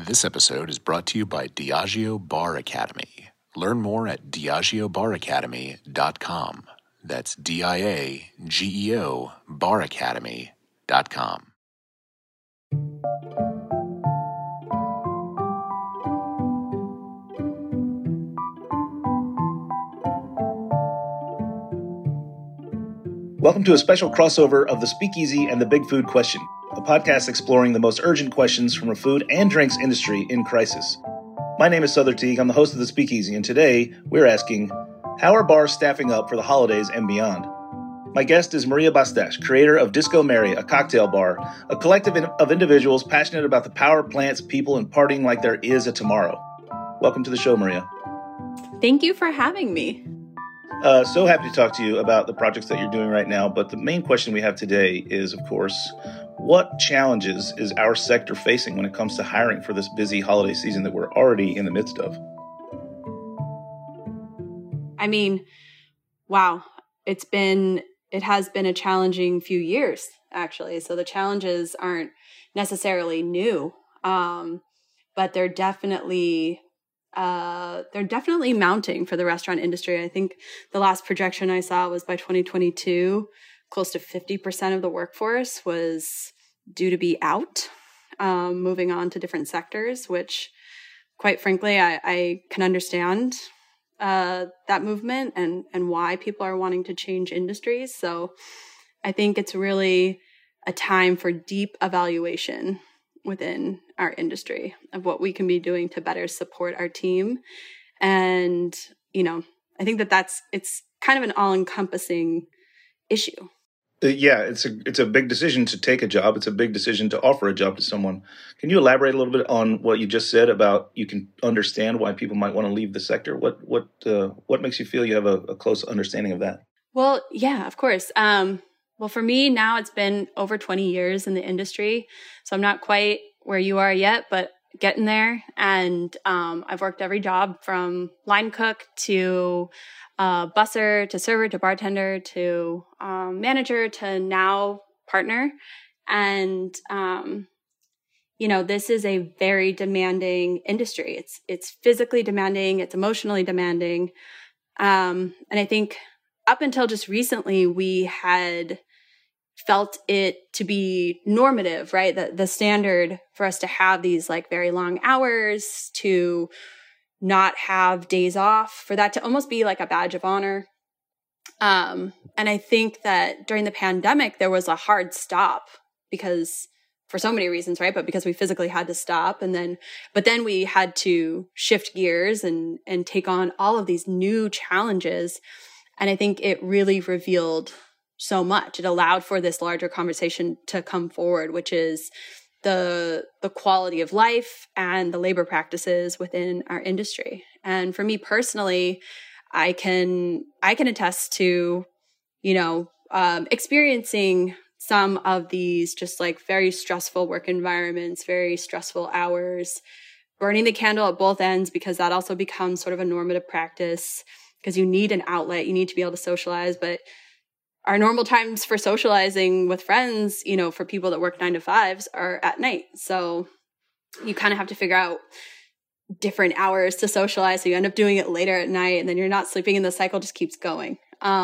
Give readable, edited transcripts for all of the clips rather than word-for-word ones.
This episode is brought to you by Diageo Bar Academy. Learn more at diageobaracademy.com. That's DIAGEO baracademy.com. Welcome to a special crossover of The Speakeasy and The Big Food Question, a podcast exploring the most urgent questions from a food and drinks industry in crisis. My name is Souther Teague. I'm the host of The Speakeasy, and today we're asking, how are bars staffing up for the holidays and beyond? My guest is Maria Bastash, creator of Disco Mary, a cocktail bar, a collective of individuals passionate about the power of plants, people, and partying like there is a tomorrow. Welcome to the show, Maria. Thank you for having me. So happy to talk to you about the projects that you're doing right now. But the main question we have today is, of course, what challenges is our sector facing when it comes to hiring for this busy holiday season that we're already in the midst of? I mean, wow, it has been a challenging few years, actually. So the challenges aren't necessarily new, but they're definitely mounting for the restaurant industry. I think the last projection I saw was by 2022, close to 50% of the workforce was due to be out, moving on to different sectors, which quite frankly, I can understand that movement and why people are wanting to change industries. So I think it's really a time for deep evaluation within our industry of what we can be doing to better support our team. And, I think it's kind of an all-encompassing issue. Yeah, it's a big decision to take a job. It's a big decision to offer a job to someone. Can you elaborate a little bit on what you just said about you can understand why people might want to leave the sector? What makes you feel you have a close understanding of that? Well, yeah, of course. Well, for me now, it's been over 20 years in the industry. So I'm not quite where you are yet, but getting there. And I've worked every job from line cook to busser to server to bartender to manager to now partner. And, this is a very demanding industry. It's physically demanding. It's emotionally demanding. And I think up until just recently, we had felt it to be normative, right? The standard for us to have these like very long hours, to not have days off, for that to almost be like a badge of honor. And I think that during the pandemic, there was a hard stop because for so many reasons, right? But because we physically had to stop. But then we had to shift gears and take on all of these new challenges. And I think it really revealed so much. It allowed for this larger conversation to come forward, which is the quality of life and the labor practices within our industry. And for me personally, I can attest to, experiencing some of these just like very stressful work environments, very stressful hours, burning the candle at both ends, because that also becomes sort of a normative practice because you need an outlet, you need to be able to socialize. But our normal times for socializing with friends, for people that work 9 to 5s are at night. So you kind of have to figure out different hours to socialize. So you end up doing it later at night and then you're not sleeping and the cycle just keeps going.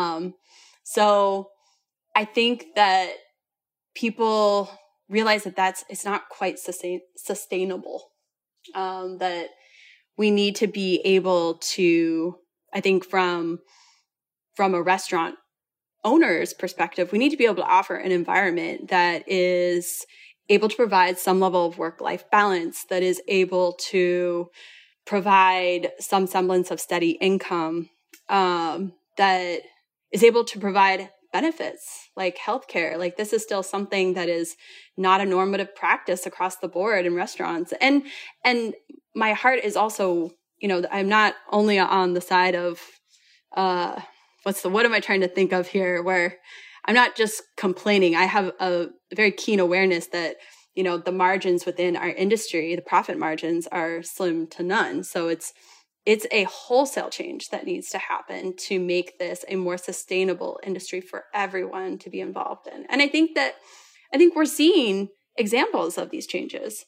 So I think that people realize that it's not quite sustainable, that we need to be able to, I think from a restaurant owner's perspective, we need to be able to offer an environment that is able to provide some level of work-life balance, that is able to provide some semblance of steady income, that is able to provide benefits like healthcare. Like this is still something that is not a normative practice across the board in restaurants. And my heart is also, I'm not only on the side of, what am I trying to think of here? Where I'm not just complaining. I have a very keen awareness that, the margins within our industry, the profit margins are slim to none. So it's a wholesale change that needs to happen to make this a more sustainable industry for everyone to be involved in. And I think we're seeing examples of these changes.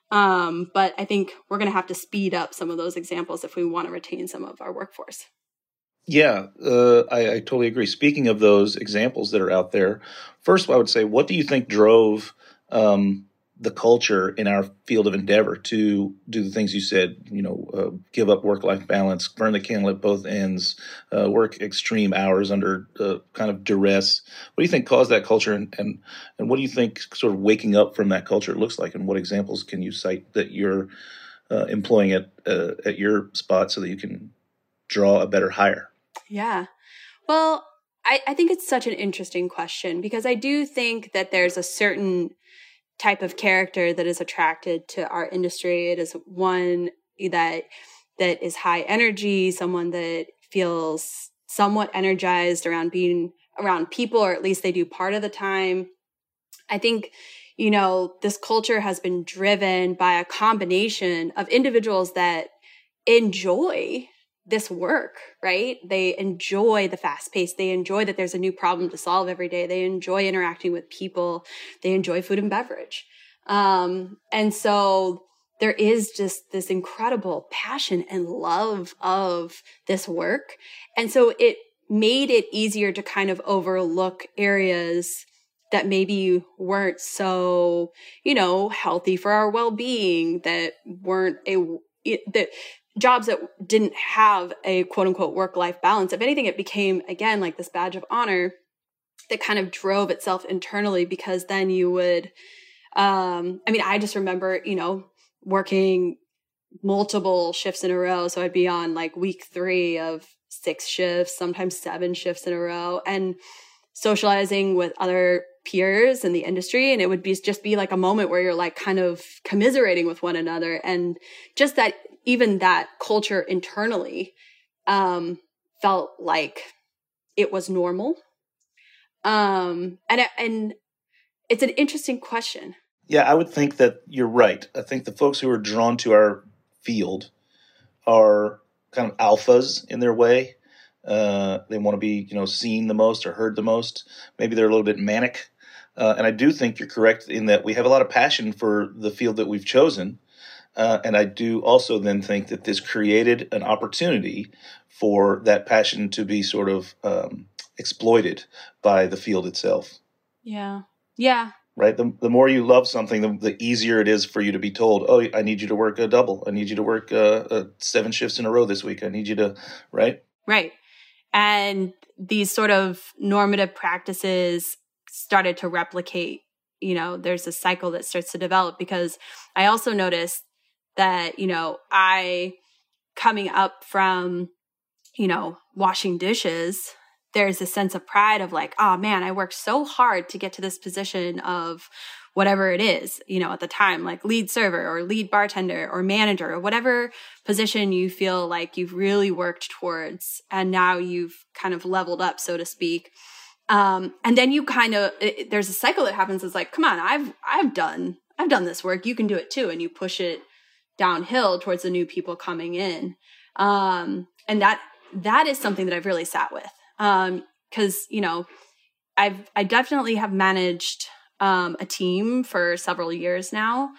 But I think we're going to have to speed up some of those examples if we want to retain some of our workforce. Yeah, I totally agree. Speaking of those examples that are out there, first I would say, what do you think drove the culture in our field of endeavor to do the things you said, give up work-life balance, burn the candle at both ends, work extreme hours under kind of duress? What do you think caused that culture, and what do you think sort of waking up from that culture looks like, and what examples can you cite that you're employing at your spot so that you can draw a better hire? Yeah. Well, I think it's such an interesting question because I do think that there's a certain type of character that is attracted to our industry. It is one that is high energy, someone that feels somewhat energized around being around people, or at least they do part of the time. I think, this culture has been driven by a combination of individuals that enjoy this work, right? They enjoy the fast pace. They enjoy that there's a new problem to solve every day. They enjoy interacting with people. They enjoy food and beverage. And so there is just this incredible passion and love of this work. And so it made it easier to kind of overlook areas that maybe weren't so, healthy for our well-being, that weren't that jobs that didn't have a quote unquote work-life balance. If anything, it became, again, like this badge of honor that kind of drove itself internally, because then you would, I just remember, working multiple shifts in a row. So I'd be on like week 3 of 6 shifts, sometimes 7 shifts in a row, and socializing with other peers in the industry. And it would just be like a moment where you're like kind of commiserating with one another. And just that, even that culture internally felt like it was normal. And it's an interesting question. Yeah, I would think that you're right. I think the folks who are drawn to our field are kind of alphas in their way. They want to be, seen the most or heard the most. Maybe they're a little bit manic. And I do think you're correct in that we have a lot of passion for the field that we've chosen. And I do also then think that this created an opportunity for that passion to be sort of exploited by the field itself. Yeah. Yeah. Right? The more you love something, the easier it is for you to be told, oh, I need you to work a double. I need you to work 7 shifts in a row this week. I need you to, right? Right. And these sort of normative practices started to replicate. There's a cycle that starts to develop, because I also noticed that, I coming up from, washing dishes, there's a sense of pride of like, oh man, I worked so hard to get to this position of whatever it is, at the time, like lead server or lead bartender or manager or whatever position you feel like you've really worked towards. And now you've kind of leveled up, so to speak. And then you there's a cycle that happens. It's like, come on, I've done this work. You can do it too. And you push it downhill towards the new people coming in. And that is something that I've really sat with. 'Cause, I definitely have managed, a team for several years now.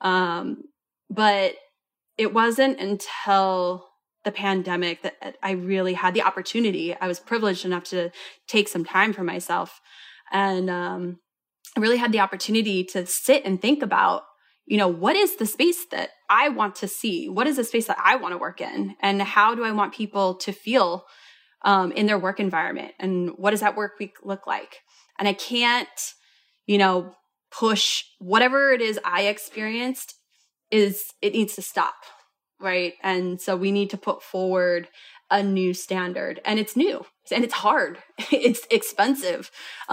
But it wasn't until the pandemic that I really had the opportunity. I was privileged enough to take some time for myself. And, I really had the opportunity to sit and think about, what is the space that I want to see? What is the space that I want to work in? And how do I want people to feel in their work environment? And what does that work week look like? And I can't, push whatever it is I experienced. It needs to stop, right? And so we need to put forward a new standard, and it's new and it's hard. It's expensive.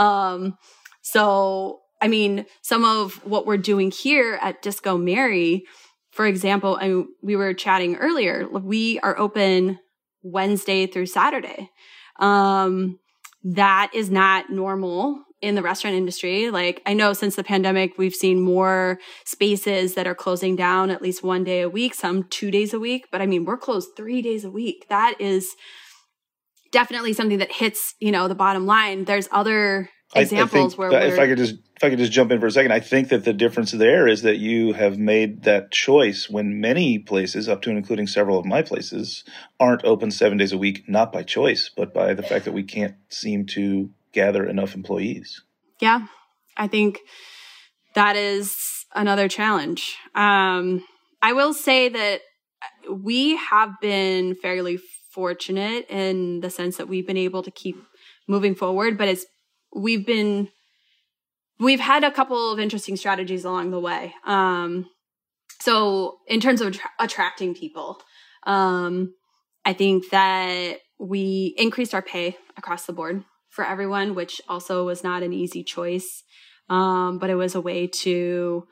So, some of what we're doing here at Disco Mary, for example, we were chatting earlier, we are open Wednesday through Saturday. That is not normal in the restaurant industry. Like, I know since the pandemic, we've seen more spaces that are closing down at least 1 day a week, some 2 days a week. But we're closed 3 days a week. That is definitely something that hits, the bottom line. There's other examples where if I could just jump in for a second, I think that the difference there is that you have made that choice when many places, up to and including several of my places, aren't open 7 days a week, not by choice, but by the fact that we can't seem to gather enough employees. Yeah, I think that is another challenge. I will say that we have been fairly fortunate in the sense that we've been able to keep moving forward, but we've had a couple of interesting strategies along the way. So in terms of attracting people, I think that we increased our pay across the board for everyone, which also was not an easy choice. But it was a way to,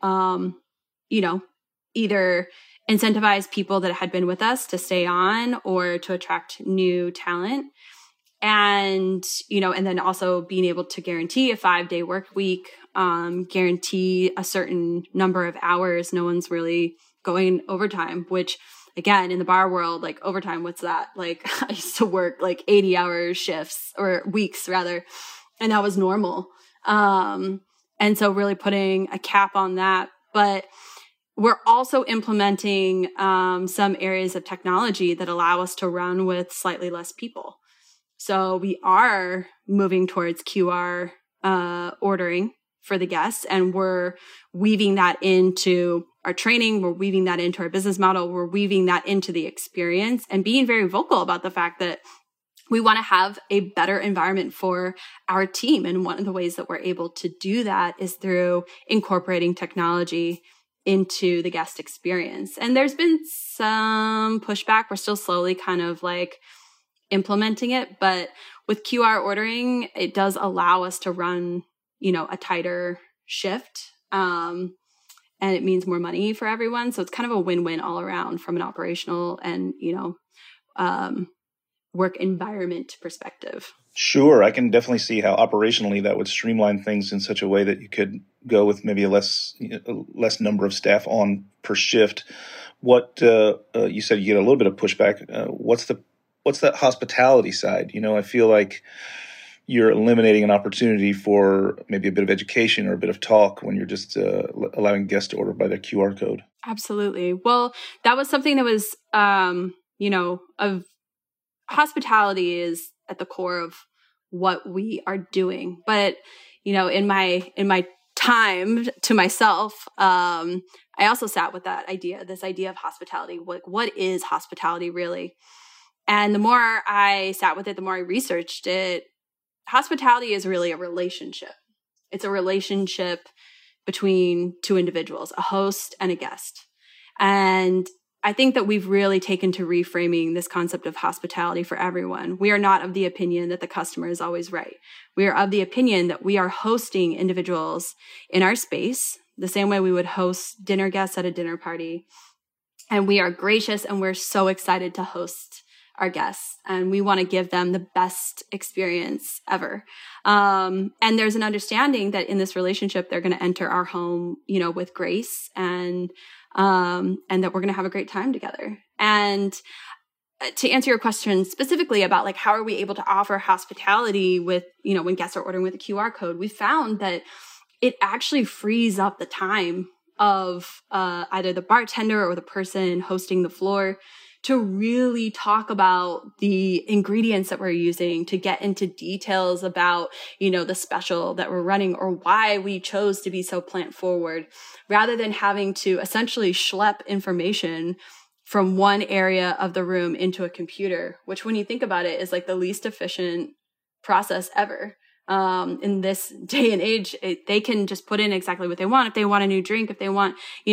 either incentivize people that had been with us to stay on or to attract new talent. And, and then also being able to guarantee a 5-day work week, guarantee a certain number of hours. No one's really going overtime, which again, in the bar world, like overtime, what's that? Like I used to work like 80-hour shifts or weeks rather, and that was normal. And so really putting a cap on that, but we're also implementing some areas of technology that allow us to run with slightly less people. So we are moving towards QR ordering for the guests, and we're weaving that into our training. We're weaving that into our business model. We're weaving that into the experience and being very vocal about the fact that we want to have a better environment for our team. And one of the ways that we're able to do that is through incorporating technology into the guest experience. And there's been some pushback. We're still slowly kind of like implementing it. But with QR ordering, it does allow us to run, a tighter shift. And it means more money for everyone. So it's kind of a win-win all around from an operational and, work environment perspective. Sure. I can definitely see how operationally that would streamline things in such a way that you could go with maybe a less number of staff on per shift. What you said you get a little bit of pushback. What's that hospitality side? I feel like you're eliminating an opportunity for maybe a bit of education or a bit of talk when you're just allowing guests to order by their QR code. Absolutely. Well, that was something that was, of hospitality is at the core of what we are doing. But, in my time to myself, I also sat with this idea of hospitality. What is hospitality really? And the more I sat with it, the more I researched it. Hospitality is really a relationship. It's a relationship between two individuals, a host and a guest. And I think that we've really taken to reframing this concept of hospitality for everyone. We are not of the opinion that the customer is always right. We are of the opinion that we are hosting individuals in our space the same way we would host dinner guests at a dinner party. And we are gracious and we're so excited to host our guests. And we want to give them the best experience ever. And there's an understanding that in this relationship, they're going to enter our home, with grace and that we're going to have a great time together. And to answer your question specifically about like, how are we able to offer hospitality with, when guests are ordering with a QR code, we found that it actually frees up the time of either the bartender or the person hosting the floor to really talk about the ingredients that we're using, to get into details about, the special that we're running or why we chose to be so plant forward, rather than having to essentially schlep information from one area of the room into a computer, which when you think about it is like the least efficient process ever. In this day and age, they can just put in exactly what they want. If they want a new drink, if they want,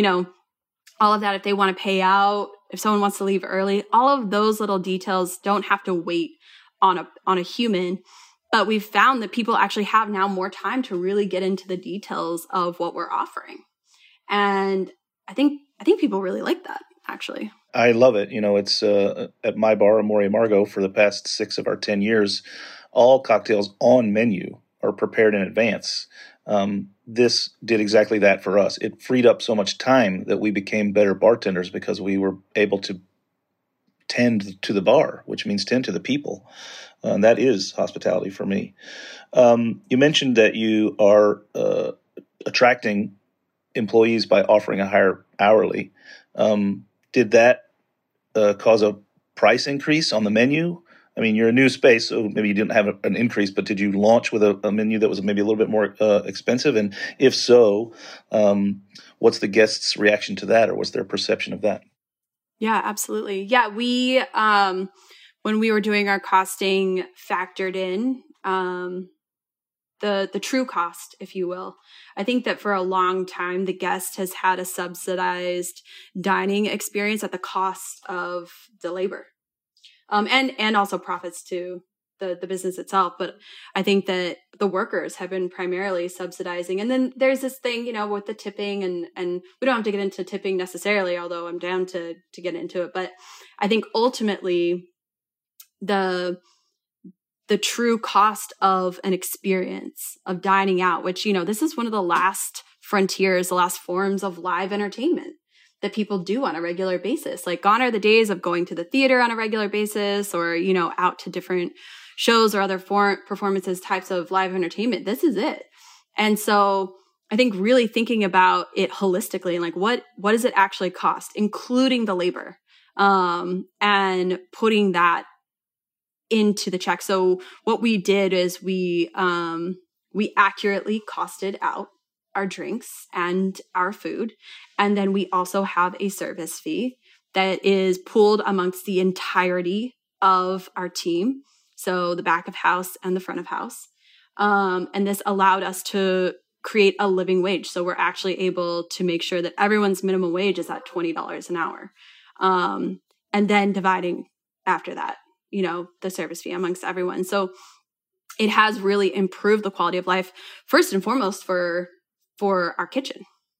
all of that, if they want to pay out, if someone wants to leave early, all of those little details don't have to wait on a human. But we've found that people actually have now more time to really get into the details of what we're offering. And I think people really like that, actually. I love it. It's at my bar, Amore Amargo, for the past 6 of our 10 years, all cocktails on menu are prepared in advance. This did exactly that for us. It freed up so much time that we became better bartenders because we were able to tend to the bar, which means tend to the people. And that is hospitality for me. You mentioned that you are attracting employees by offering a higher hourly. Did that cause a price increase on the menu? I mean, you're a new space, so maybe you didn't have an increase, but did you launch with a menu that was maybe a little bit more expensive? And if so, what's the guests' reaction to that, or what's their perception of that? Yeah, absolutely. Yeah, we, when we were doing our costing, factored in the true cost, if you will. I think that for a long time, the guest has had a subsidized dining experience at the cost of the labor. And also profits to the business itself. But I think that the workers have been primarily subsidizing. And then there's this thing, with the tipping and we don't have to get into tipping necessarily, although I'm down to get into it. But I think ultimately the true cost of an experience of dining out, which, this is one of the last frontiers, the last forms of live entertainment that people do on a regular basis. Like, gone are the days of going to the theater on a regular basis or, out to different shows or other performances, types of live entertainment. This is it. And so I think really thinking about it holistically, like what does it actually cost, including the labor, and putting that into the check. So what we did is we accurately costed out our drinks and our food. And then we also have a service fee that is pooled amongst the entirety of our team. So the back of house and the front of house. And this allowed us to create a living wage. So we're actually able to make sure that everyone's minimum wage is at $20 an hour. And then dividing after that, the service fee amongst everyone. So it has really improved the quality of life, first and foremost for our kitchen,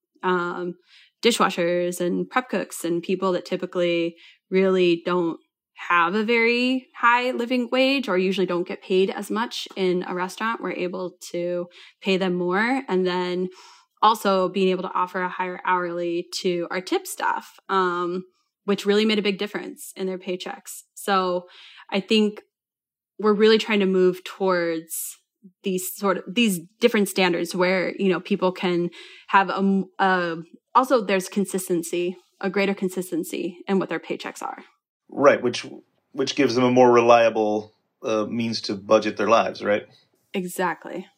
dishwashers and prep cooks and people that typically really don't have a very high living wage or usually don't get paid as much in a restaurant. We're able to pay them more. And then also being able to offer a higher hourly to our tip staff, which really made a big difference in their paychecks. So I think we're really trying to move towards these different standards where, people can have also there's consistency, a greater consistency in what their paychecks are. Right. Which gives them a more reliable means to budget their lives, right? Exactly.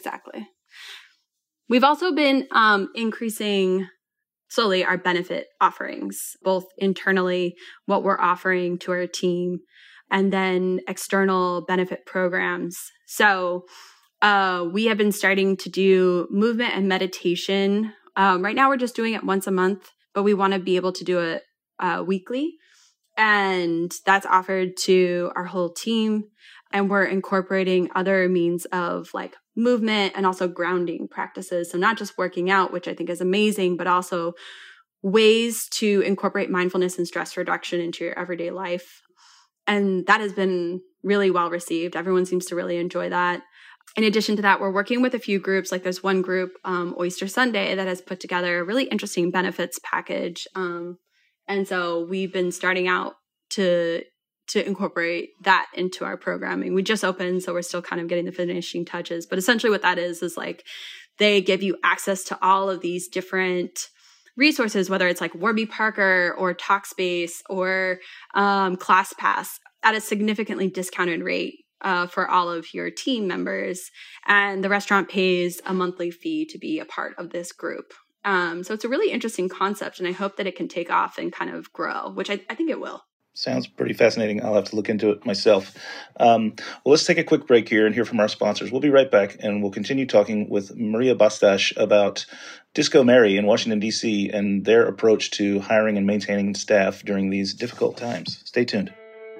We've also been increasing slowly our benefit offerings, both internally, what we're offering to our team, and then external benefit programs. So we have been starting to do movement and meditation. Right now, we're just doing it once a month, but we want to be able to do it weekly. And that's offered to our whole team. And we're incorporating other means of like movement and also grounding practices. So not just working out, which I think is amazing, but also ways to incorporate mindfulness and stress reduction into your everyday life. And that has been really well received. Everyone seems to really enjoy that. In addition to that, we're working with a few groups. Like there's one group, Oyster Sunday, that has put together a really interesting benefits package. And so we've been starting out to incorporate that into our programming. We just opened, so we're still kind of getting the finishing touches. But essentially what that is like they give you access to all of these different resources, whether it's like Warby Parker or Talkspace or ClassPass at a significantly discounted rate for all of your team members. And the restaurant pays a monthly fee to be a part of this group. So it's a really interesting concept, and I hope that it can take off and kind of grow, which I think it will. Sounds pretty fascinating. I'll have to look into it myself. Well, let's take a quick break here and hear from our sponsors. We'll be right back, and we'll continue talking with Maria Bastash about Disco Mary in Washington, D.C., and their approach to hiring and maintaining staff during these difficult times. Stay tuned.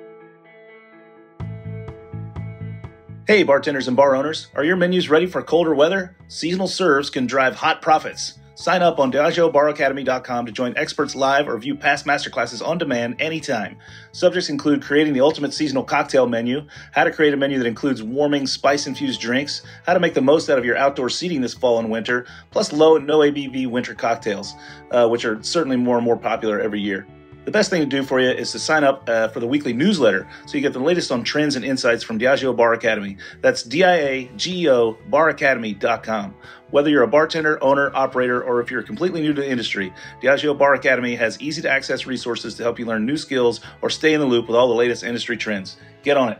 Hey, bartenders and bar owners. Are your menus ready for colder weather? Seasonal serves can drive hot profits. Sign up on DiageoBarAcademy.com to join experts live or view past masterclasses on demand anytime. Subjects include creating the ultimate seasonal cocktail menu, how to create a menu that includes warming, spice-infused drinks, how to make the most out of your outdoor seating this fall and winter, plus low and no ABV winter cocktails, which are certainly more and more popular every year. The best thing to do for you is to sign up for the weekly newsletter so you get the latest on trends and insights from Diageo Bar Academy. That's DIAGEO baracademy.com. Whether you're a bartender, owner, operator, or if you're completely new to the industry, Diageo Bar Academy has easy-to-access resources to help you learn new skills or stay in the loop with all the latest industry trends. Get on it.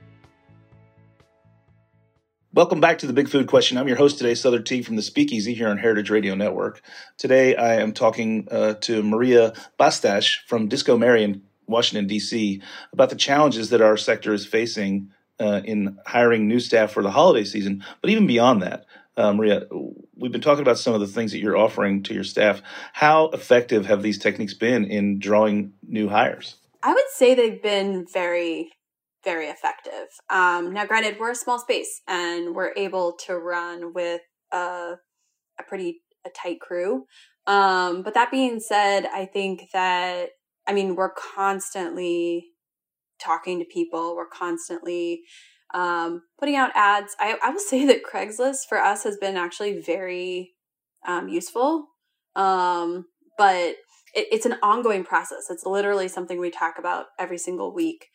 Welcome back to the Big Food Question. I'm your host today, Souther Teague from the Speakeasy here on Heritage Radio Network. Today I am talking to Maria Bastash from Disco Mary in Washington, D.C. about the challenges that our sector is facing in hiring new staff for the holiday season, but even beyond that. Maria, we've been talking about some of the things that you're offering to your staff. How effective have these techniques been in drawing new hires? I would say they've been very effective. Now, granted, we're a small space and we're able to run with a tight crew. But that being said, I think that, we're constantly talking to people. We're constantly putting out ads. I will say that Craigslist for us has been actually very useful. But it's an ongoing process. It's literally something we talk about every single week.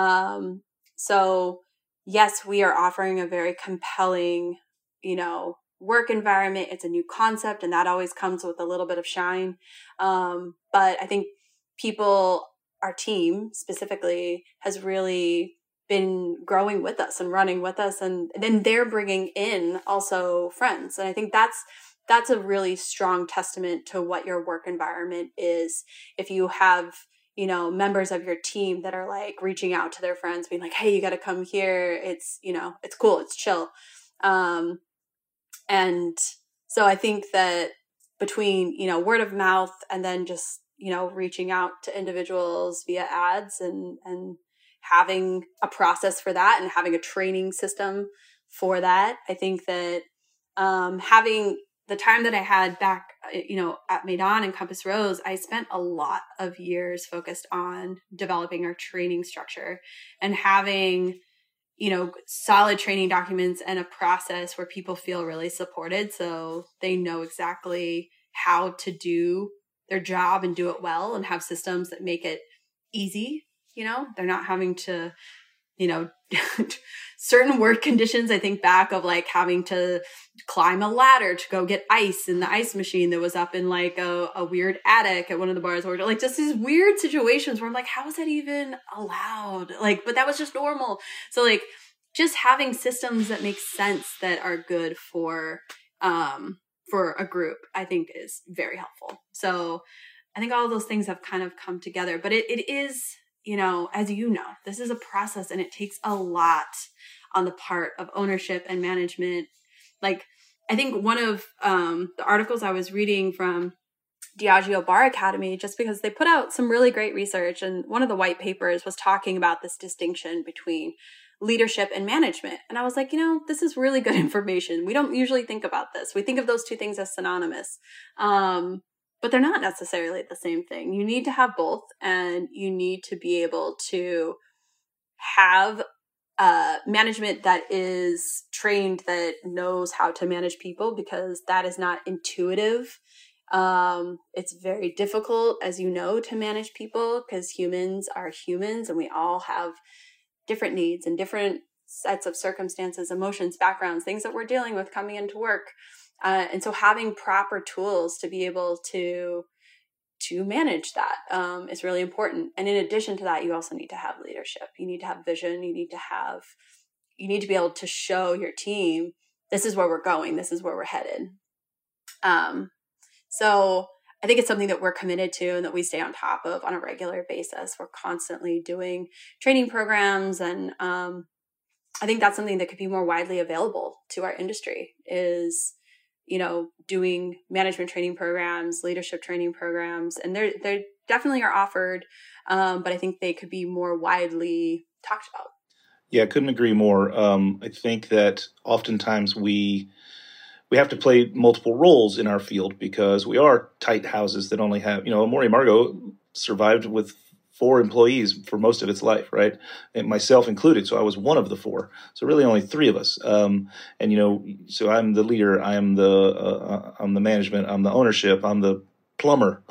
So yes, we are offering a very compelling, work environment. It's a new concept and that always comes with a little bit of shine. But I think our team specifically has really been growing with us and running with us. And then they're bringing in also friends. And I think that's a really strong testament to what your work environment is. If you have members of your team that are like reaching out to their friends, being like, hey, you got to come here. It's, it's cool. It's chill. And so I think that between, word of mouth and then just, reaching out to individuals via ads and having a process for that and having a training system for that, I think that having the time that I had back, at Maidan and Compass Rose, I spent a lot of years focused on developing our training structure and having, solid training documents and a process where people feel really supported. So they know exactly how to do their job and do it well and have systems that make it easy. They're not having to, certain work conditions. I think back of like having to climb a ladder to go get ice in the ice machine that was up in like a weird attic at one of the bars, or like just these weird situations where I'm like, how is that even allowed? Like, but that was just normal. So like just having systems that make sense that are good for a group, I think is very helpful. So I think all of those things have kind of come together, but it is, as this is a process and it takes a lot on the part of ownership and management. Like, I think one of the articles I was reading from Diageo Bar Academy, just because they put out some really great research, and one of the white papers was talking about this distinction between leadership and management. And I was like, this is really good information. We don't usually think about this. We think of those two things as synonymous. But they're not necessarily the same thing. You need to have both, and you need to be able to have management that is trained, that knows how to manage people, because that is not intuitive. It's very difficult, as to manage people, because humans are humans and we all have different needs and different sets of circumstances, emotions, backgrounds, things that we're dealing with coming into work. And so having proper tools to be able to manage that is really important. And in addition to that, you also need to have leadership. You need to have vision. You need to be able to show your team, this is where we're going. This is where we're headed. So I think it's something that we're committed to and that we stay on top of on a regular basis. We're constantly doing training programs. And I think that's something that could be more widely available to our industry is, doing management training programs, leadership training programs, and they definitely are offered, but I think they could be more widely talked about. Yeah, I couldn't agree more. I think that oftentimes we have to play multiple roles in our field because we are tight houses that only have, Amore Margot survived with 4 employees for most of its life, right? And myself included. So I was one of the 4. So really only 3 of us. So I'm the leader. I'm the management. I'm the ownership. I'm the plumber.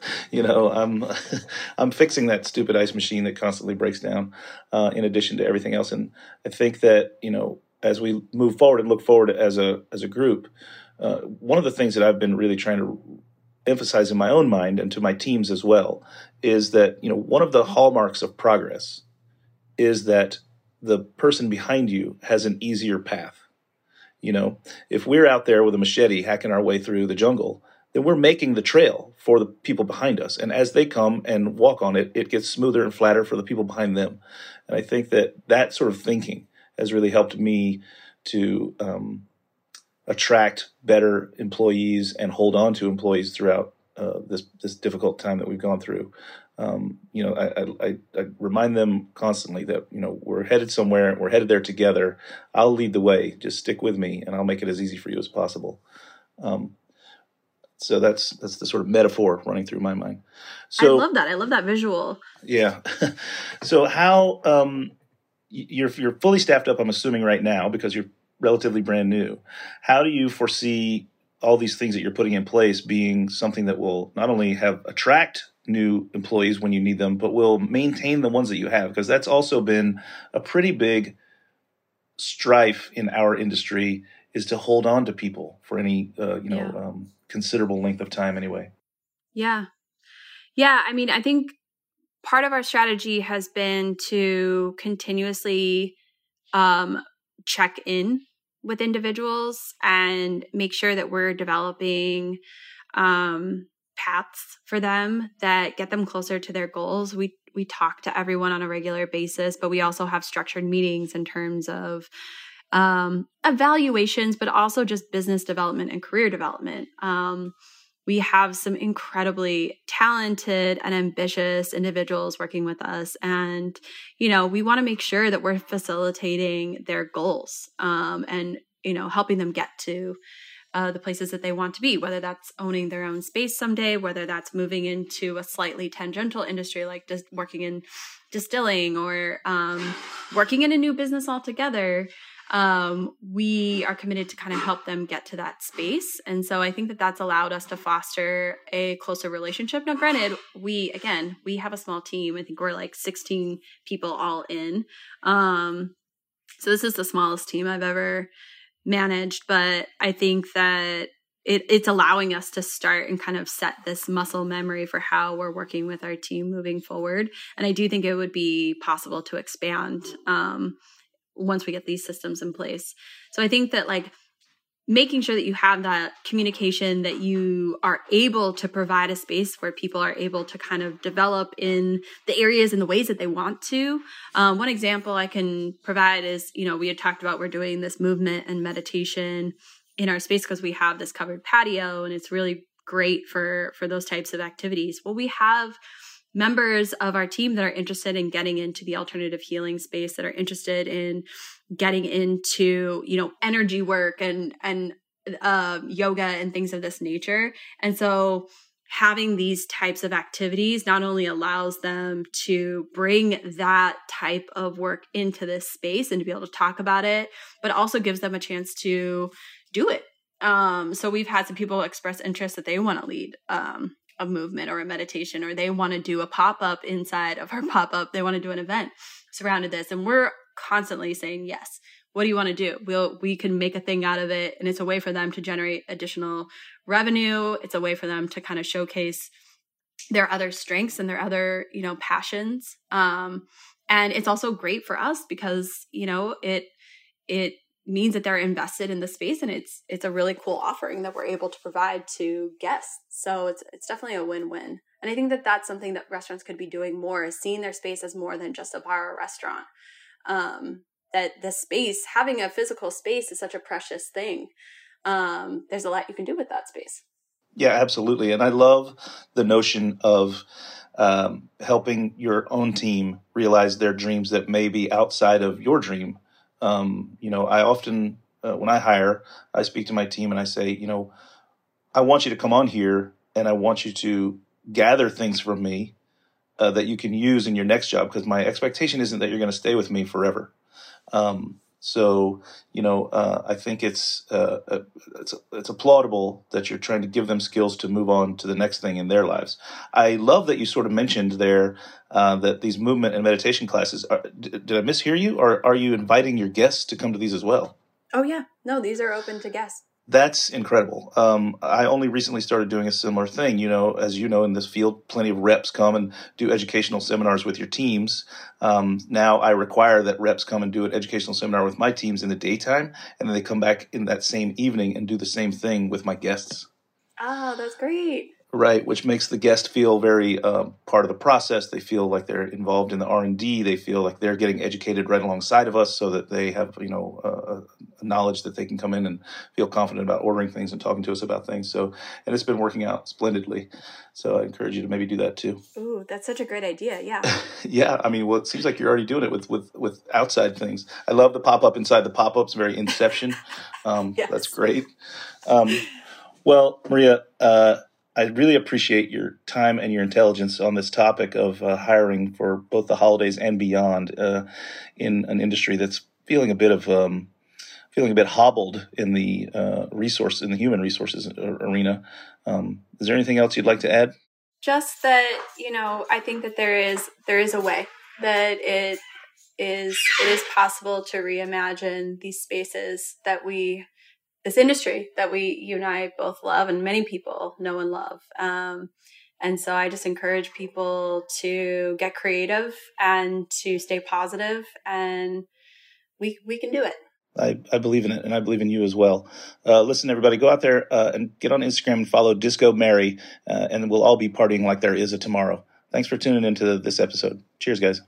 I'm fixing that stupid ice machine that constantly breaks down, in addition to everything else. And I think that, as we move forward and look forward as a group, one of the things that I've been really trying to emphasize in my own mind and to my teams as well is that, one of the hallmarks of progress is that the person behind you has an easier path. If we're out there with a machete hacking our way through the jungle, then we're making the trail for the people behind us. And as they come and walk on it, it gets smoother and flatter for the people behind them. And I think that sort of thinking has really helped me to attract better employees and hold on to employees throughout this difficult time that we've gone through. I remind them constantly that, we're headed somewhere, we're headed there together. I'll lead the way. Just stick with me and I'll make it as easy for you as possible. So that's the sort of metaphor running through my mind. So I love that. I love that visual. Yeah. So how you're fully staffed up, I'm assuming right now, because you're relatively brand new. How do you foresee all these things that you're putting in place being something that will not only attract new employees when you need them, but will maintain the ones that you have? Because that's also been a pretty big strife in our industry, is to hold on to people for any considerable length of time anyway. Yeah. I mean, I think part of our strategy has been to continuously check in with individuals and make sure that we're developing paths for them that get them closer to their goals. We talk to everyone on a regular basis, but we also have structured meetings in terms of evaluations, but also just business development and career development. We have some incredibly talented and ambitious individuals working with us. And, we want to make sure that we're facilitating their goals and, helping them get to the places that they want to be, whether that's owning their own space someday, whether that's moving into a slightly tangential industry like just working in distilling or working in a new business altogether. We are committed to kind of help them get to that space. And so I think that that's allowed us to foster a closer relationship. Now, granted, we have a small team. I think we're like 16 people all in. So this is the smallest team I've ever managed, but I think that it's allowing us to start and kind of set this muscle memory for how we're working with our team moving forward. And I do think it would be possible to expand, once we get these systems in place. So I think that making sure that you have that communication, that you are able to provide a space where people are able to kind of develop in the areas and the ways that they want to. One example I can provide is, we had talked about we're doing this movement and meditation in our space because we have this covered patio and it's really great for those types of activities. Well, we have members of our team that are interested in getting into the alternative healing space, that are interested in getting into, energy work and yoga and things of this nature. And so having these types of activities not only allows them to bring that type of work into this space and to be able to talk about it, but also gives them a chance to do it. So we've had some people express interest that they want to lead a movement or a meditation, or they want to do a pop-up inside of our pop-up. They want to do an event surrounded this. And we're constantly saying, yes, what do you want to do? We can make a thing out of it. And it's a way for them to generate additional revenue. It's a way for them to kind of showcase their other strengths and their other, passions. And it's also great for us because, it means that they're invested in the space, and it's a really cool offering that we're able to provide to guests. So it's definitely a win-win. And I think that that's something that restaurants could be doing more, is seeing their space as more than just a bar or restaurant. That the space, having a physical space, is such a precious thing. There's a lot you can do with that space. Yeah, absolutely. And I love the notion of helping your own team realize their dreams that may be outside of your dream. I often, when I hire, I speak to my team and I say, I want you to come on here and I want you to gather things from me that you can use in your next job, because my expectation isn't that you're going to stay with me forever. So, I think it's applaudable that you're trying to give them skills to move on to the next thing in their lives. I love that you sort of mentioned there that these movement and meditation classes did I mishear you, or are you inviting your guests to come to these as well? Oh, yeah. No, these are open to guests. That's incredible. I only recently started doing a similar thing. As you know, in this field, plenty of reps come and do educational seminars with your teams. Now I require that reps come and do an educational seminar with my teams in the daytime, and then they come back in that same evening and do the same thing with my guests. Oh, that's great. Right, which makes the guest feel very part of the process. They feel like they're involved in the R&D. They feel like they're getting educated right alongside of us, so that they have knowledge that they can come in and feel confident about ordering things and talking to us about things. So, and it's been working out splendidly. So I encourage you to maybe do that too. Ooh, that's such a great idea. Yeah. Yeah, I mean, well, it seems like you're already doing it with outside things. I love the pop-up inside the pop-ups, very Inception. Yes. That's great. Well, Maria, I really appreciate your time and your intelligence on this topic of hiring for both the holidays and beyond in an industry that's feeling a bit hobbled in the human resources arena. Is there anything else you'd like to add? Just that, I think that there is a way that it is possible to reimagine these spaces this industry that you and I both love, and many people know and love. And so I just encourage people to get creative and to stay positive, and we can do it. I believe in it, and I believe in you as well. Listen, everybody, go out there and get on Instagram and follow Disco Mary, and we'll all be partying like there is a tomorrow. Thanks for tuning into this episode. Cheers, guys.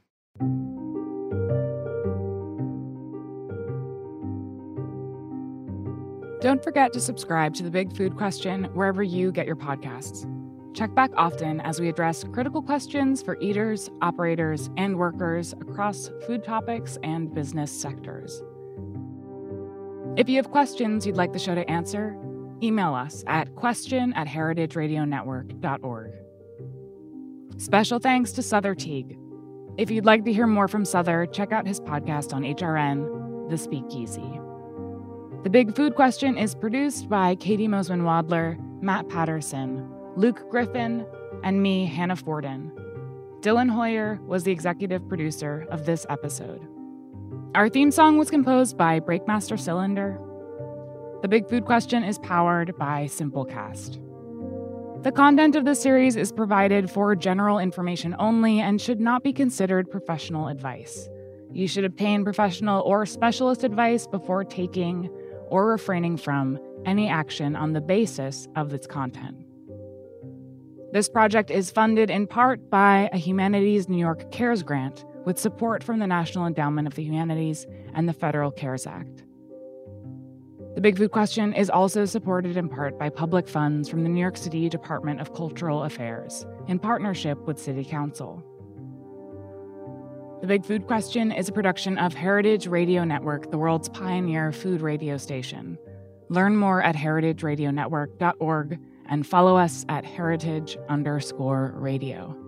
Don't forget to subscribe to The Big Food Question wherever you get your podcasts. Check back often as we address critical questions for eaters, operators, and workers across food topics and business sectors. If you have questions you'd like the show to answer, email us at question@heritageradionetwork.org. Special thanks to Sother Teague. If you'd like to hear more from Sother, check out his podcast on HRN, The Speakeasy. The Big Food Question is produced by Katie Mosman-Wadler, Matt Patterson, Luke Griffin, and me, Hannah Forden. Dylan Hoyer was the executive producer of this episode. Our theme song was composed by Breakmaster Cylinder. The Big Food Question is powered by Simplecast. The content of this series is provided for general information only and should not be considered professional advice. You should obtain professional or specialist advice before taking or refraining from any action on the basis of its content. This project is funded in part by a Humanities New York CARES grant with support from the National Endowment of the Humanities and the Federal CARES Act. The Big Food Question is also supported in part by public funds from the New York City Department of Cultural Affairs in partnership with City Council. The Big Food Question is a production of Heritage Radio Network, the world's pioneer food radio station. Learn more at heritageradionetwork.org and follow us at heritage_radio.